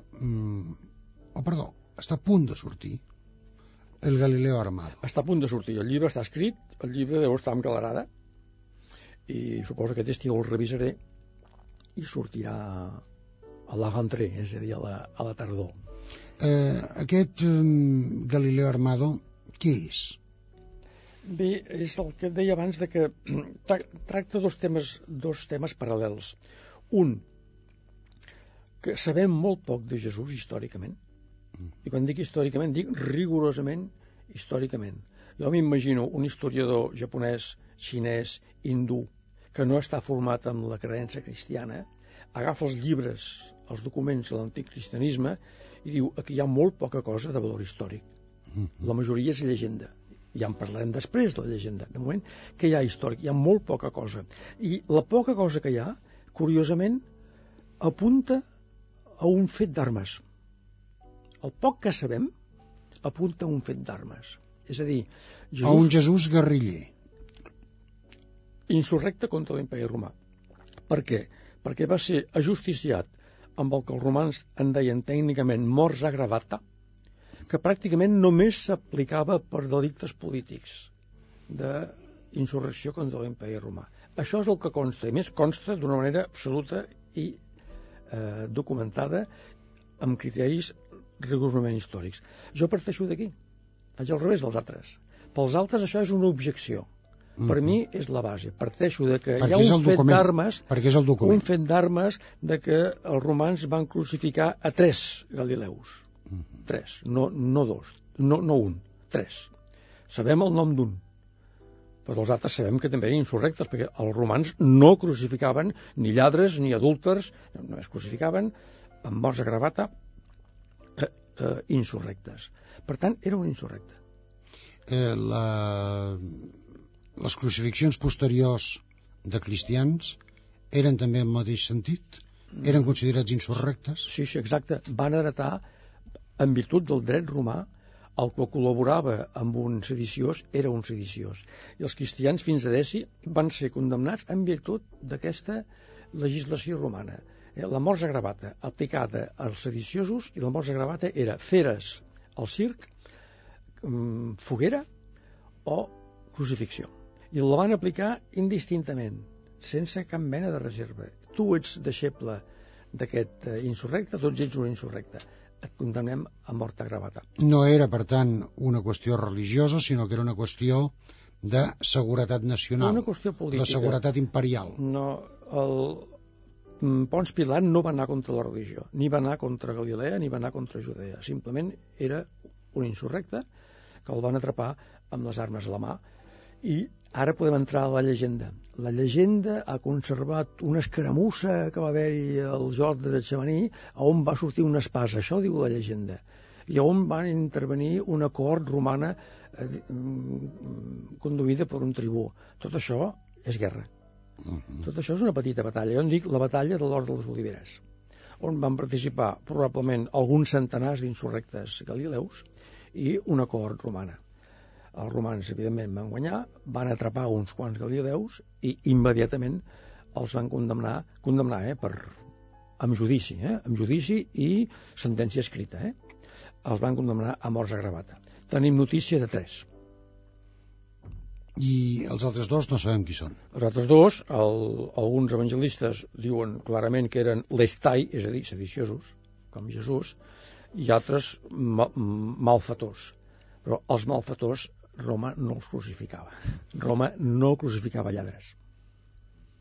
està a punt de sortir, El Galileo Armado. Està a punt de sortir, el llibre està escrit, el llibre deu estar en calarada i suposo que aquest estiu el revisaré i sortirà a la rentrée, és a dir, a la tardor. Aquest Galileo Armado, què és? Bé, és el que et deia abans de que tracta dos temes paral·lels. Un, que sabem molt poc de Jesús històricament. I quan dic històricament, dic rigorosament històricament. Jo m'imagino un historiador japonès, xinès, hindú, que no està format amb la creença cristiana, agafa els llibres, els documents de l'antic cristianisme i diu, aquí hi ha molt poca cosa de valor històric. La majoria és llegenda. Ja en parlarem després de la llegenda. De moment, que hi ha històric? Hi ha molt poca cosa. I la poca cosa que hi ha, curiosament, apunta a un fet d'armes. El poc que sabem apunta a un fet d'armes. És a dir, a un Jesús guerriller. Insurrecte contra l'imperi romà. Per què? Perquè va ser ajusticiat amb el que els romans en deien tècnicament mors agravata, que pràcticament només s'aplicava per delictes polítics d'insurrecció contra l'imperi romà. Això és el que consta, i més consta d'una manera absoluta i documentada amb criteris rigorosament històrics. Jo parteixo d'aquí, faig al revés dels altres. Pels altres això és una objecció. Per mi és la base. Parteixo de que hi ha un fet d'armes, un fet d'armes de que els romans van crucificar a 3 Galileus. 3, no 2, no 1, 3. Sabem el nom d'un, però els altres sabem que també eren insurrectes, perquè els romans no crucificaven ni lladres ni adúlters, només crucificaven amb morts a gravata insurrectes. Per tant, era un insurrecte. Les crucifixions posteriors de cristians eren també en el mateix sentit? Eren considerats insurrectes? Sí, exacte. Van heretar, en virtut del dret romà, el que col·laborava amb un sediciós era un sediciós. I els cristians fins a Deci van ser condemnats en virtut d'aquesta legislació romana. La mort agravata aplicada als sediciosos, i la mort agravata era feres al circ, foguera o crucifixió. I la van aplicar indistintament, sense cap mena de reserva. Tu ets deixeble d'aquest insurrecte, tots ets un insurrecte. Et condemnem a mort agravata. No era, per tant, una qüestió religiosa, sinó que era una qüestió de seguretat nacional. Una qüestió política. De seguretat imperial. No, Pons Pilat no va anar contra la religió, ni va anar contra Galilea, ni va anar contra Judea. Simplement era un insurrecte que el van atrapar amb les armes a la mà. I ara podem entrar a la llegenda. La llegenda ha conservat una escaramussa que va haver-hi al Joc de Xamaní, on va sortir una espasa, això diu la llegenda, i on van intervenir una cort romana conduïda per un tribú. Tot això és guerra. Tot això és una petita batalla. Jo en dic la batalla de l'Hort de les Oliveres, on van participar probablement alguns centenars d'insurrectes galileus i una cort romana. Els romans, evidentment, van guanyar, van atrapar uns quants galileus i immediatament els van condemnar amb judici i sentència escrita. Els van condemnar a morts agravata. Tenim notícia de 3. I els altres 2 no sabem qui són. Els altres 2, alguns evangelistes diuen clarament que eren lestai, és a dir, sediciosos, com Jesús, i altres malfators. Però els malfators Roma no els crucificava. Roma no crucificava lladres.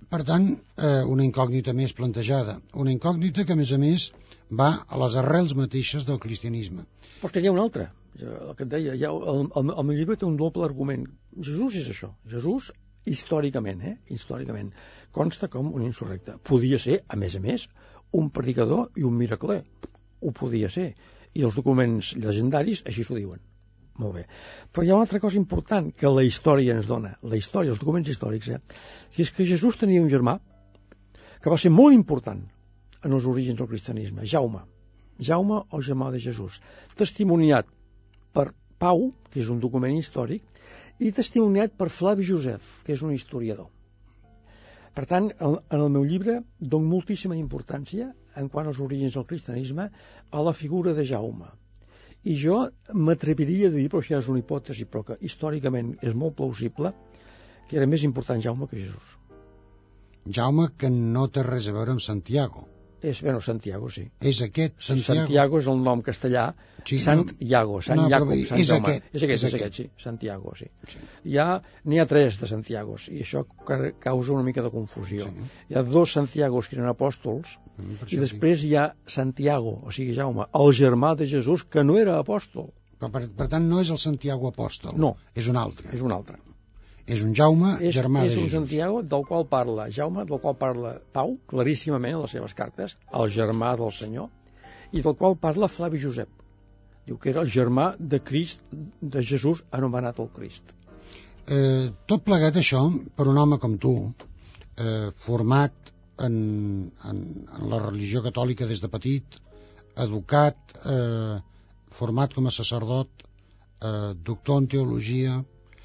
Per tant, una incògnita més plantejada. Una incògnita que, a més, va a les arrels mateixes del cristianisme. Però que hi ha una altra. El que et deia, el meu llibre té un doble argument. Jesús és això. Jesús, històricament, consta com un insurrecte. Podia ser, a més, un predicador i un miracler. Ho podia ser. I els documents llegendaris així s'ho diuen. Molt bé. Però hi ha una altra cosa important que la història ens dona. La història, els documents històrics, que és que Jesús tenia un germà que va ser molt important en els orígens del cristianisme, Jaume. Jaume, el germà de Jesús. Testimoniat per Pau, que és un document històric, i testimoniat per Flavi Josep, que és un historiador. Per tant, en el meu llibre dono moltíssima importància en quant als orígens del cristianisme a la figura de Jaume. I jo m'atreviria a dir, però això ja és una hipòtesi, però que històricament és molt plausible, que era més important Jaume que Jesús. Jaume que no té res a veure amb Santiago. Santiago, sí. És aquest, Santiago. Santiago és el nom castellà. Sí, Santiago, Sant Jacob, Sant Jaume. És aquest, sí. Santiago, sí. N'hi ha 3 de Santiagos, i això causa una mica de confusió. Sí. Hi ha 2 Santiagos que eren apòstols, i després hi ha Santiago, o sigui, Jaume, el germà de Jesús, que no era apòstol. Per tant, no és el Santiago apòstol. No. És un altre. És un altre. És un Jaume, germà de Jesús. És un Santiago del qual parla Jaume, del qual parla Pau, claríssimament en les seves cartes, el germà del Senyor, i del qual parla Flavi Josep. Diu que era el germà de Crist, de Jesús, anomenat el Crist. Tot plegat això, per un home com tu, format en la religió catòlica des de petit, educat, format com a sacerdot, doctor en teologia,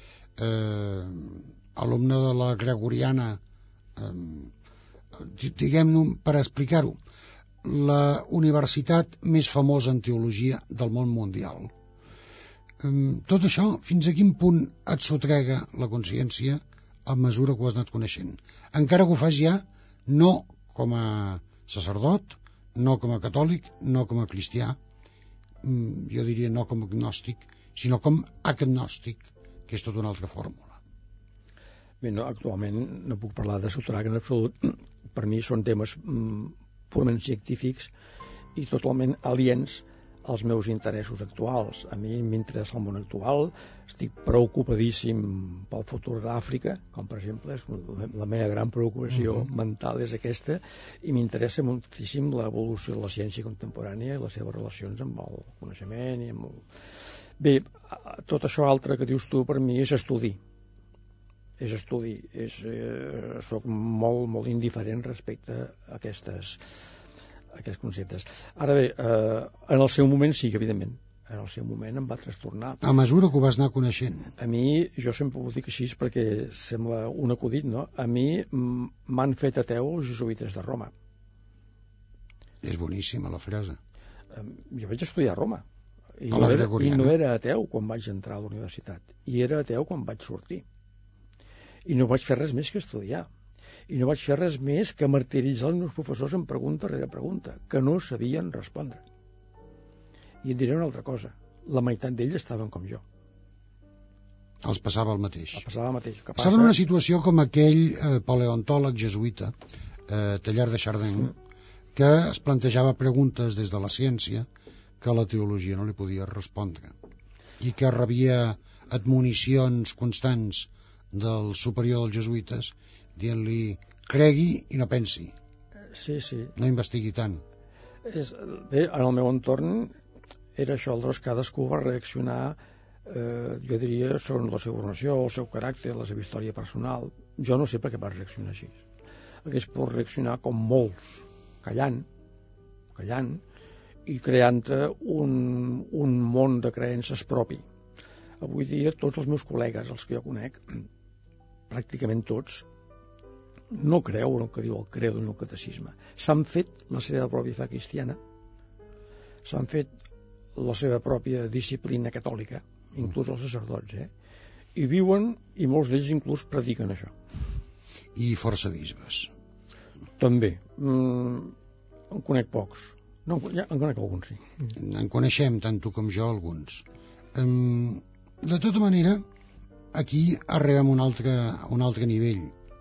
alumne de la Gregoriana, diguem-ne, per explicar-ho, la universitat més famosa en teologia del món mundial. Tot això, fins a quin punt et sotrega la consciència a mesura que ho has anat coneixent? Encara que ho fas ja no com a sacerdot, no com a catòlic, no com a cristià, jo diria no com a agnòstic, sinó com a agnòstic, que és tota una altra fórmula. Bé, actualment no puc parlar de sotrac en absolut. Per mi són temes purament científics i totalment aliens als meus interessos actuals. A mi m'interessa el món actual, estic preocupadíssim pel futur d'Àfrica, com per exemple, és la meva gran preocupació mental és aquesta, i m'interessa moltíssim l'evolució de la ciència contemporània i les seves relacions amb el coneixement i amb el... Bé, tot això altre que dius tu per mi és estudi. Soc molt indiferent respecte a aquests conceptes. Ara bé, en el seu moment sí, evidentment. En el seu moment em va trastornar. A mesura que ho vas anar coneixent. A mi, jo sempre ho dic així perquè sembla un acudit, no? A mi m'han fet ateu els jesuïtes de Roma. És boníssima la frase. Jo vaig estudiar a Roma. I no era ateu quan vaig entrar a la universitat. I era ateu quan vaig sortir. I no vaig fer res més que estudiar. I no vaig fer res més que martiritzar els meus professors en pregunta rere pregunta, que no sabien respondre. I et diré una altra cosa. La meitat d'ells estaven com jo. Els passava el mateix. Estava en una situació com aquell paleontòleg jesuïta, Teilhard de Chardin, que es plantejava preguntes des de la ciència que la teologia no li podia respondre i que rebia admonicions constants del superior dels jesuïtes dient-li cregui i no pensi. Sí. No investigui tant. Bé, en el meu entorn era això, aleshores cadascú va reaccionar, jo diria, segons la seva formació, el seu caràcter, la seva història personal. Jo no sé per què va reaccionar així. Hagués pogut reaccionar com molts, callant, i creant un món de creences propi. Avui dia tots els meus col·legues, els que jo conec, pràcticament tots, no creuen el que diu el credo en el catecisme. S'han fet la seva pròpia fe cristiana, s'han fet la seva pròpia disciplina catòlica, inclús els sacerdots, i viuen, i molts d'ells inclús prediquen això. I força bisbes. També. En conec pocs. No, ja en conec alguns, sí. En coneixem, tant tu com jo, alguns. De tota manera, aquí arribem a un altre nivell.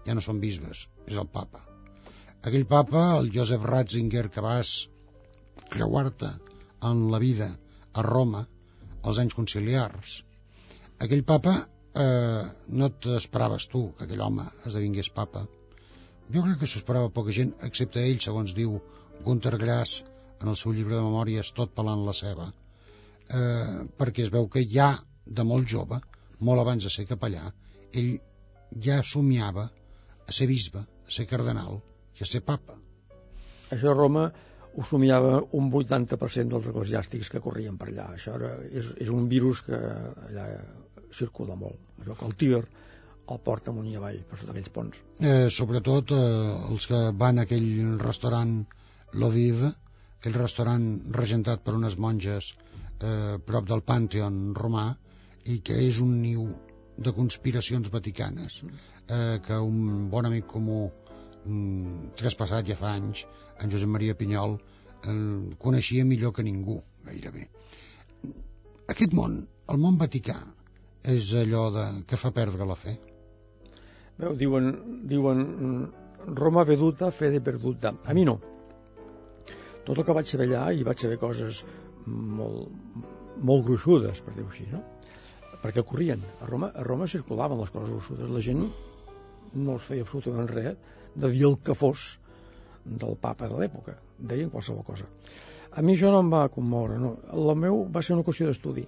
ja no són bisbes, és el papa. Aquell papa, el Joseph Ratzinger, que vas creuar-te en la vida a Roma, als anys conciliars, aquell papa no t'esperaves tu que aquell home esdevingués papa. Jo crec que s'ho esperava poca gent, excepte ell, segons diu Gunter Grass en el seu llibre de memòries Tot pelant la ceba, perquè es veu que ja de molt jove, molt abans de ser capellà, ell ja somiava a ser bisbe, a ser cardenal i a ser papa. Això a Roma ho somiava un 80% dels eclesiàstics que corrien per allà. Això és un virus que allà circula molt. Allò que el Tíber el porta amunt i avall per sota aquells ponts. Sobretot els que van a aquell restaurant L'Odive, aquell restaurant regentat per unes monges prop del Pànteon romà, i que és un niu de conspiracions vaticanes, que un bon amic comú traspassat ja fa anys, en Josep Maria Pinyol, coneixia millor que ningú, gairebé. Aquest món, el món vaticà, és allò que fa perdre la fe. Veu, diuen Roma veduta, fede perduta. A mi no. Tot el que vaig saber allà, i vaig saber coses molt gruixudes, per dir-ho així, no? Perquè corrien. A Roma circulaven les coses gruixudes. La gent no els feia absolutament res de dir el que fos del papa de l'època. Deien qualsevol cosa. A mi això no em va commoure, no. El meu va ser una qüestió d'estudi.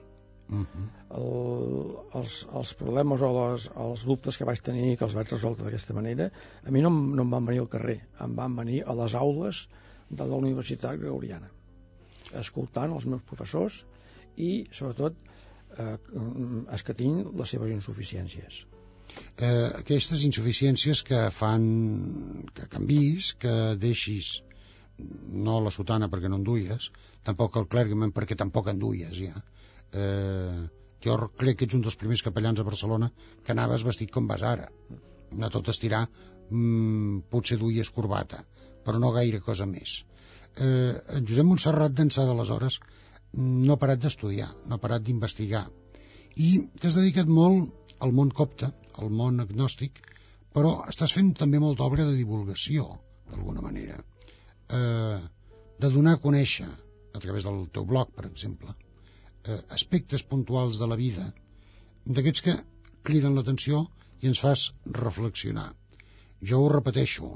Els problemes o els dubtes que vaig tenir, que els vaig resoldre d'aquesta manera, a mi no em van venir al carrer, em van venir a les aules de la Universitat Gregoriana, escoltant els meus professors i, sobretot, escatint les seves insuficiències. Aquestes insuficiències que fan que canvis, que deixis no la sotana perquè no en duies, tampoc el clergament perquè tampoc en duies ja. Jo crec que ets un dels primers capellans a Barcelona que anaves vestit com vas ara, a tot estirar, potser duies corbata, però no gaire cosa més. En Josep Montserrat d'ençà d'aleshores no ha parat d'estudiar, no ha parat d'investigar, i t'has dedicat molt al món copte, al món agnòstic, però estàs fent també molta obra de divulgació, d'alguna manera, de donar a conèixer, a través del teu blog, per exemple, aspectes puntuals de la vida, d'aquests que criden l'atenció i ens fas reflexionar. Jo ho repeteixo,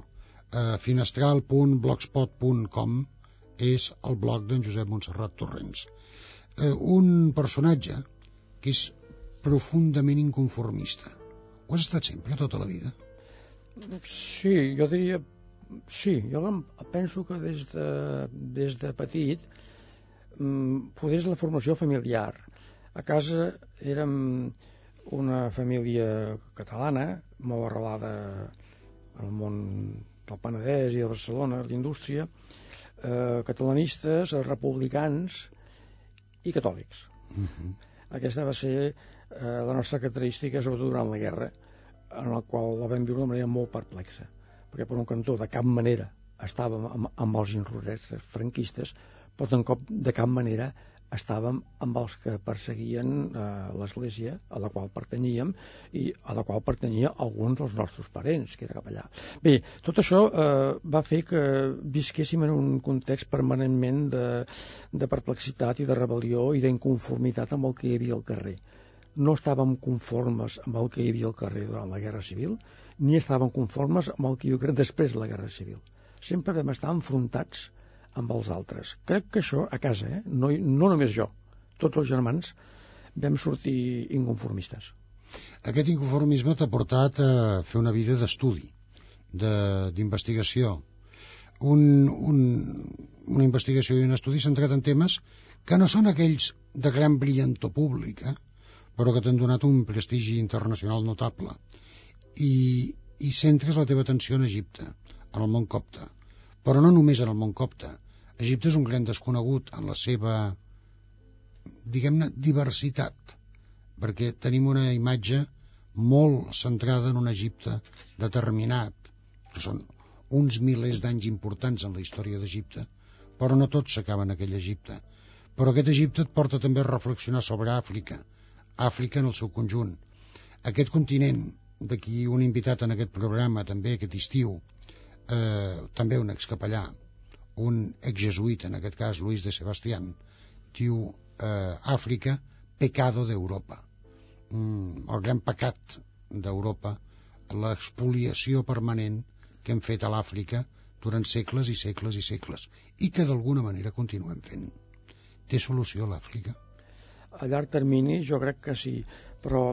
finestral.blogspot.com és el blog d'en Josep Montserrat Torrents. Un personatge que és profundament inconformista. Ho has estat sempre, tota la vida? Sí, jo diria... Sí, jo penso que des de petit, poder és la formació familiar. A casa érem una família catalana, molt arrelada al món del Penedès i de Barcelona, l'indústria, catalanistes, republicans i catòlics. Aquesta va ser la nostra característica, sobretot durant la guerra, en la qual la vam viure de manera molt perplexa, perquè per un cantó de cap manera estàvem amb els insurrectes franquistes, però de cap manera estàvem amb els que perseguien l'Església a la qual pertanyíem i a la qual pertanyia alguns dels nostres parents, que era cap allà. Bé, tot això va fer que visquéssim en un context permanentment de perplexitat i de rebel·lió i d'inconformitat amb el que hi havia al carrer. No estàvem conformes amb el que hi havia al carrer durant la Guerra Civil, ni estàvem conformes amb el que hi havia després de la Guerra Civil. Sempre vam estar enfrontats amb els altres. Crec que això a casa, no només jo, tots els germans vam sortir inconformistes. Aquest inconformisme t'ha portat a fer una vida d'estudi, d'investigació, una investigació i un estudi centrat en temes que no són aquells de gran brillantor pública, però que t'han donat un prestigi internacional notable, i centres la teva atenció en Egipte, en el món copte, però no només en el món copte. Egipte és un gran desconegut en la seva, diguem-ne, diversitat, perquè tenim una imatge molt centrada en un Egipte determinat, que són uns milers d'anys importants en la història d'Egipte, però no tots s'acaben en aquell Egipte. Però aquest Egipte et porta també a reflexionar sobre Àfrica en el seu conjunt. Aquest continent d'aquí un invitat en aquest programa també aquest estiu, també un excapellà, un exjesuïta, en aquest cas Luis de Sebastián, diu Àfrica, pecado d'Europa, el gran pecat d'Europa, l'expoliació permanent que hem fet a l'Àfrica durant segles i segles i segles, i que d'alguna manera continuem fent. Té solució l'Àfrica? A llarg termini jo crec que sí, però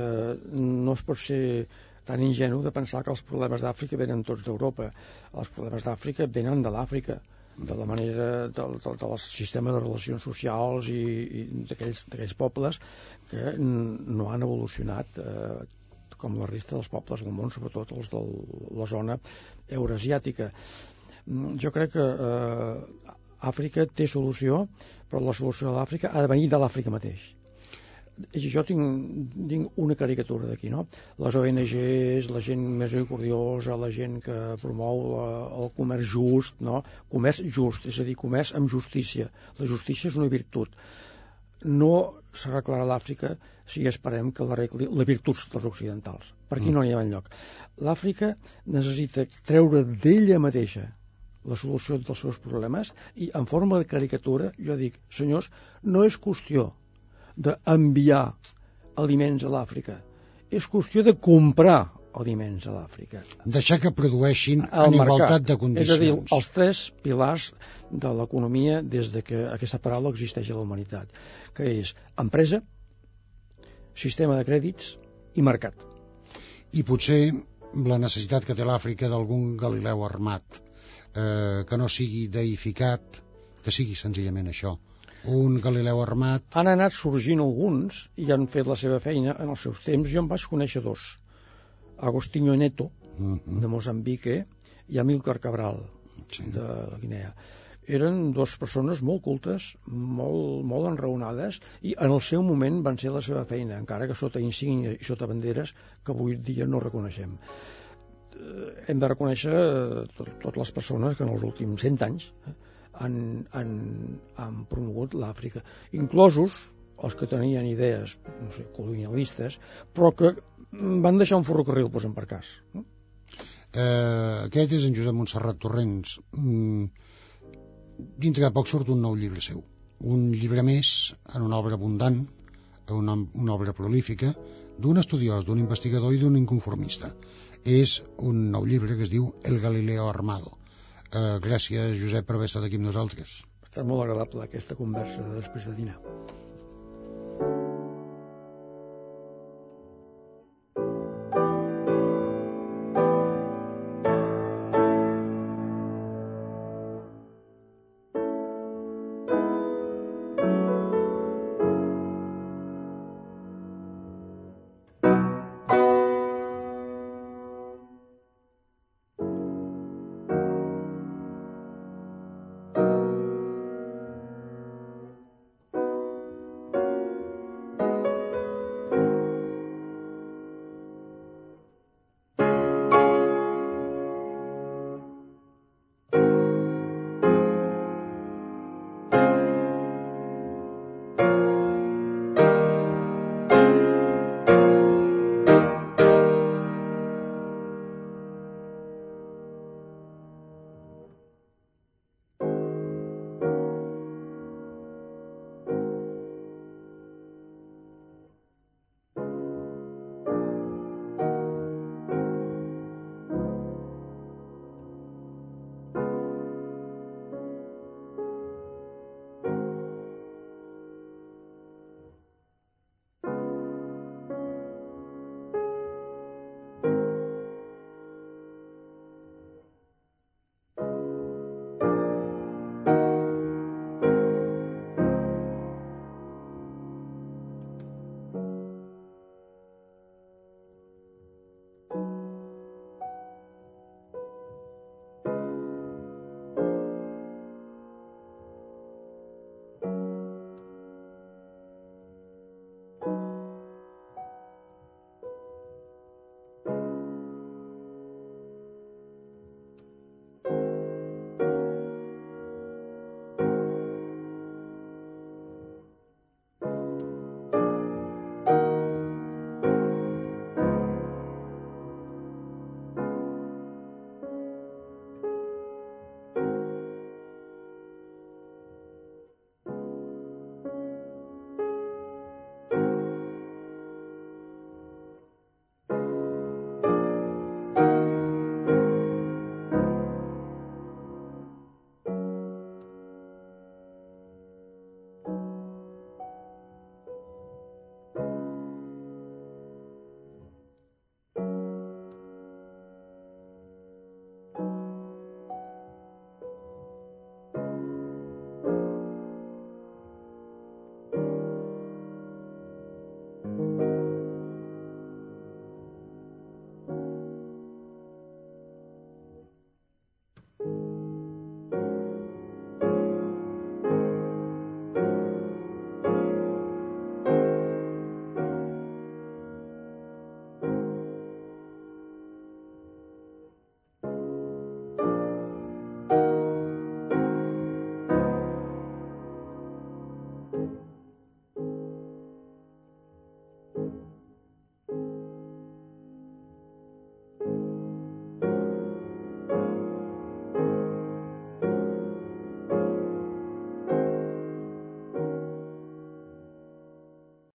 no es pot ser tan ingenu de pensar que els problemes d'Àfrica venen tots d'Europa. Els problemes d'Àfrica venen de l'Àfrica, de la manera del sistema de relacions socials i d'aquells pobles que no han evolucionat com la resta dels pobles del món, sobretot els de la zona eurasiàtica. Jo crec que Àfrica té solució, però la solució de l'Àfrica ha de venir de l'Àfrica mateix. Jo tinc una caricatura d'aquí, no? Les ONGs, la gent misericordiosa, la gent que promou el comerç just, no? Comerç just, és a dir, comerç amb justícia. La justícia és una virtut. No s'arreglarà l'Àfrica si esperem que l'arregli les virtuts dels occidentals. Per aquí no n'hi ha enlloc. L'Àfrica necessita treure d'ella mateixa la solució dels seus problemes i en forma de caricatura jo dic, senyors, no és qüestió d'enviar aliments a l'Àfrica, és qüestió de comprar aliments a l'Àfrica. Deixar que produeixin en igualtat de condicions. És a dir, els 3 pilars de l'economia des de que aquesta paraula existeix a la humanitat, que és empresa, sistema de crèdits i mercat. I potser la necessitat que té l'Àfrica d'algun Galileu armat, que no sigui deïficat, que sigui senzillament això, un Galileu armat. Han anat sorgint alguns i han fet la seva feina en els seus temps. Jo en vaig conèixer 2, Agostinho Neto de Moçambique i Amílcar Cabral de Guinea. Eren 2 persones molt cultes, molt enraonades, i en el seu moment van ser la seva feina, encara que sota insígnia i sota banderes que avui dia no reconeixem. Hem de reconèixer totes les persones que en els últims 100 anys han promogut l'Àfrica, inclosos els que tenien idees, no sé, colonialistes, però que van deixar un ferrocarril, posem per cas. Aquest és en Josep Montserrat Torrents. Dintre de poc surt un nou llibre seu, un llibre més en una obra abundant, una obra prolífica, d'un estudiós, d'un investigador i d'un inconformista. És un nou llibre que es diu El Galileo Armado. Gràcies, Josep, per haver estat aquí amb nosaltres. Ha estat molt agradable aquesta conversa després de dinar.